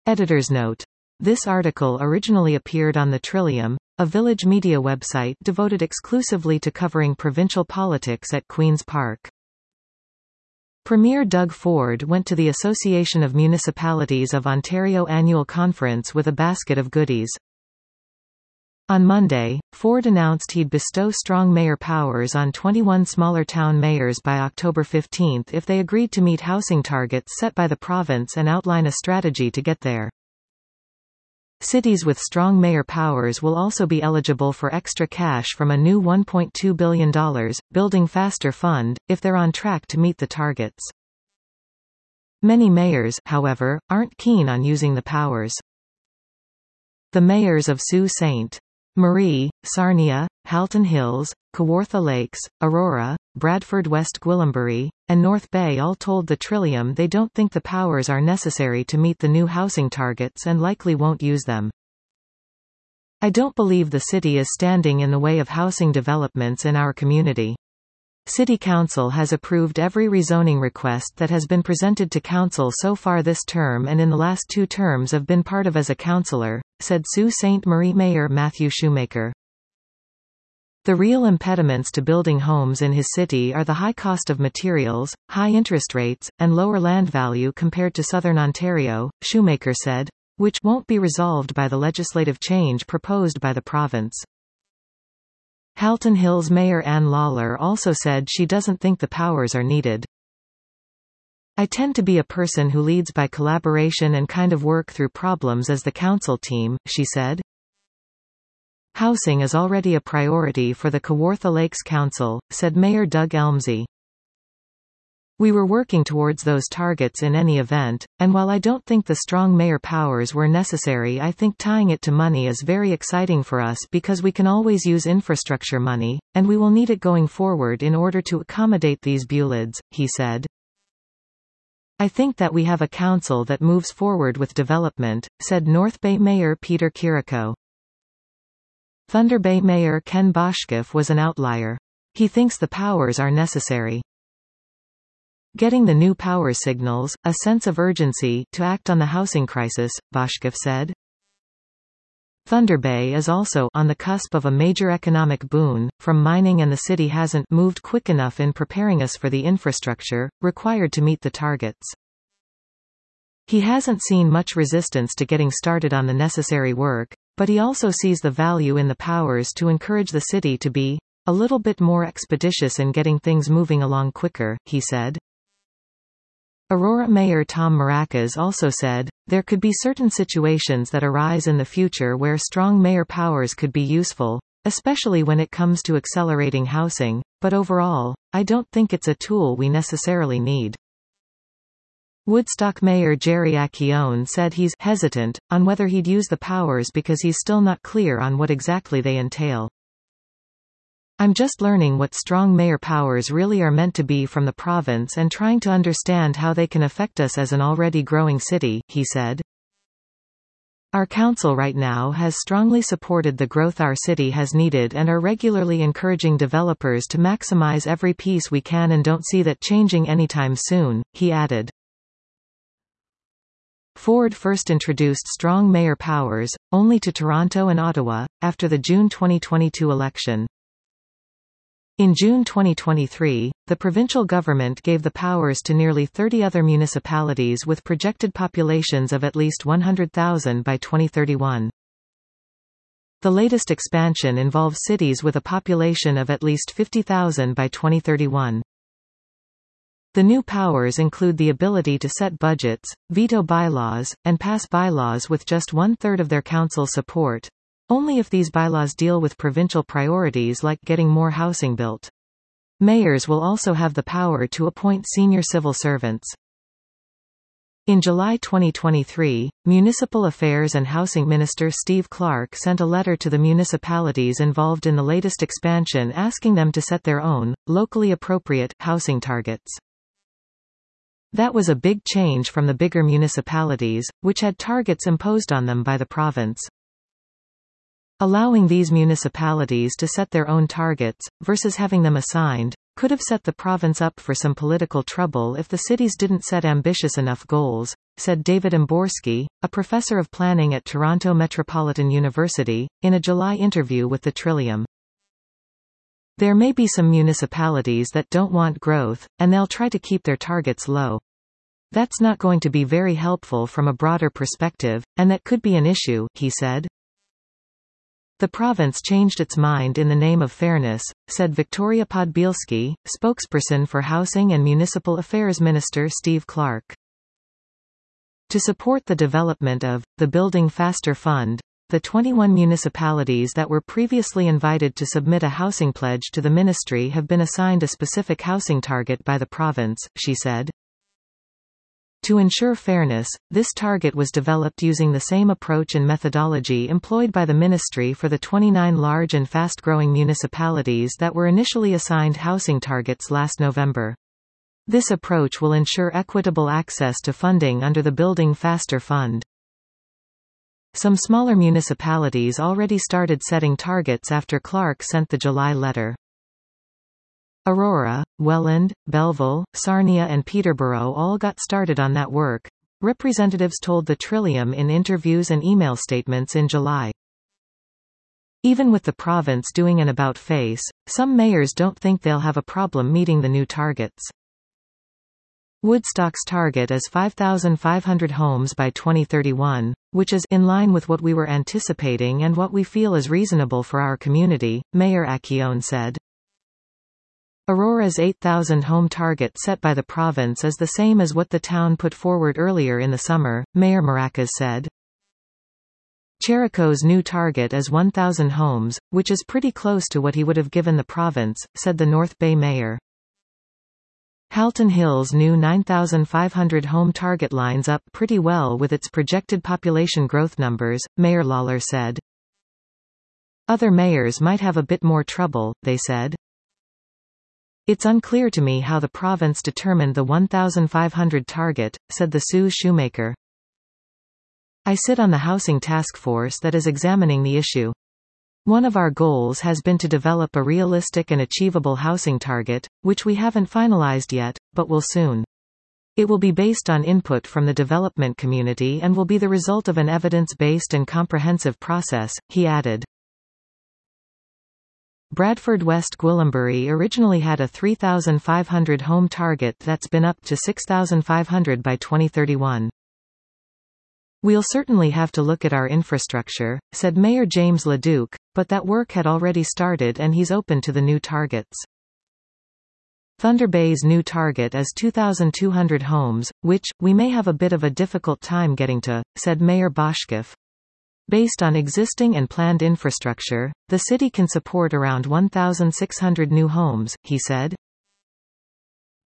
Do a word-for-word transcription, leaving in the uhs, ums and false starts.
Editor's note. This article originally appeared on the Trillium, a village media website devoted exclusively to covering provincial politics at Queen's Park. Premier Doug Ford went to the Association of Municipalities of Ontario annual conference with a basket of goodies. On Monday, Ford announced he'd bestow strong mayor powers on twenty-one smaller town mayors by October fifteenth if they agreed to meet housing targets set by the province and outline a strategy to get there. Cities with strong mayor powers will also be eligible for extra cash from a new one point two billion dollars Building Faster fund, if they're on track to meet the targets. Many mayors, however, aren't keen on using the powers. The mayors of Sault Ste. Marie, Sarnia, Halton Hills, Kawartha Lakes, Aurora, Bradford West Gwillimbury, and North Bay all told the Trillium they don't think the powers are necessary to meet the new housing targets and likely won't use them. I don't believe the city is standing in the way of housing developments in our community. City Council has approved every rezoning request that has been presented to Council so far this term and in the last two terms have been part of as a councillor, said Sault Ste. Marie Mayor Matthew Shoemaker. The real impediments to building homes in his city are the high cost of materials, high interest rates, and lower land value compared to southern Ontario, Shoemaker said, which won't be resolved by the legislative change proposed by the province. Halton Hills Mayor Ann Lawler also said she doesn't think the powers are needed. I tend to be a person who leads by collaboration and kind of work through problems as the council team, she said. Housing is already a priority for the Kawartha Lakes Council, said Mayor Doug Elmsey. We were working towards those targets in any event, and while I don't think the strong mayor powers were necessary, I think tying it to money is very exciting for us because we can always use infrastructure money, and we will need it going forward in order to accommodate these bulids, he said. I think that we have a council that moves forward with development, said North Bay Mayor Peter Kiriko. Thunder Bay Mayor Ken Boschkeff was an outlier. He thinks the powers are necessary. Getting the new power signals, a sense of urgency, to act on the housing crisis, Boschkeff said. Thunder Bay is also on the cusp of a major economic boon from mining, and the city hasn't moved quick enough in preparing us for the infrastructure required to meet the targets. He hasn't seen much resistance to getting started on the necessary work, but he also sees the value in the powers to encourage the city to be a little bit more expeditious in getting things moving along quicker, he said. Aurora Mayor Tom Maracas also said, there could be certain situations that arise in the future where strong mayor powers could be useful, especially when it comes to accelerating housing, but overall, I don't think it's a tool we necessarily need. Woodstock Mayor Jerry Accione said he's hesitant on whether he'd use the powers because he's still not clear on what exactly they entail. I'm just learning what strong mayor powers really are meant to be from the province and trying to understand how they can affect us as an already growing city, he said. Our council right now has strongly supported the growth our city has needed and are regularly encouraging developers to maximize every piece we can and don't see that changing anytime soon, he added. Ford first introduced strong mayor powers, only to Toronto and Ottawa, after the June twenty twenty-two election. In June twenty twenty-three, the provincial government gave the powers to nearly thirty other municipalities with projected populations of at least one hundred thousand by twenty thirty-one. The latest expansion involves cities with a population of at least fifty thousand by twenty thirty-one. The new powers include the ability to set budgets, veto bylaws, and pass bylaws with just one-third of their council support, only if these bylaws deal with provincial priorities like getting more housing built. Mayors will also have the power to appoint senior civil servants. In July twenty twenty-three, Municipal Affairs and Housing Minister Steve Clark sent a letter to the municipalities involved in the latest expansion asking them to set their own, locally appropriate, housing targets. That was a big change from the bigger municipalities, which had targets imposed on them by the province. Allowing these municipalities to set their own targets, versus having them assigned, could have set the province up for some political trouble if the cities didn't set ambitious enough goals, said David Imborski, a professor of planning at Toronto Metropolitan University, in a July interview with the Trillium. There may be some municipalities that don't want growth, and they'll try to keep their targets low. That's not going to be very helpful from a broader perspective, and that could be an issue, he said. The province changed its mind in the name of fairness, said Victoria Podbielski, spokesperson for Housing and Municipal Affairs Minister Steve Clark. To support the development of the Building Faster Fund, the twenty-one municipalities that were previously invited to submit a housing pledge to the ministry have been assigned a specific housing target by the province, she said. To ensure fairness, this target was developed using the same approach and methodology employed by the ministry for the twenty-nine large and fast-growing municipalities that were initially assigned housing targets last November. This approach will ensure equitable access to funding under the Building Faster Fund. Some smaller municipalities already started setting targets after Clark sent the July letter. Aurora, Welland, Belleville, Sarnia and Peterborough all got started on that work, representatives told the Trillium in interviews and email statements in July. Even with the province doing an about-face, some mayors don't think they'll have a problem meeting the new targets. Woodstock's target is five thousand five hundred homes by twenty thirty-one, which is in line with what we were anticipating and what we feel is reasonable for our community, Mayor Accione said. Aurora's eight thousand home target set by the province is the same as what the town put forward earlier in the summer, Mayor Maracas said. Cherico's new target is one thousand homes, which is pretty close to what he would have given the province, said the North Bay mayor. Halton Hill's new nine thousand five hundred home target lines up pretty well with its projected population growth numbers, Mayor Lawler said. Other mayors might have a bit more trouble, they said. It's unclear to me how the province determined the one thousand five hundred target, said the Sue Shoemaker. I sit on the housing task force that is examining the issue. One of our goals has been to develop a realistic and achievable housing target, which we haven't finalized yet, but will soon. It will be based on input from the development community and will be the result of an evidence-based and comprehensive process, he added. Bradford West Gwillimbury originally had a three thousand five hundred home target that's been upped to six thousand five hundred by twenty thirty-one. We'll certainly have to look at our infrastructure, said Mayor James LeDuc, but that work had already started and he's open to the new targets. Thunder Bay's new target is two thousand two hundred homes, which, we may have a bit of a difficult time getting to, said Mayor Boschkoff. Based on existing and planned infrastructure, the city can support around one thousand six hundred new homes, he said.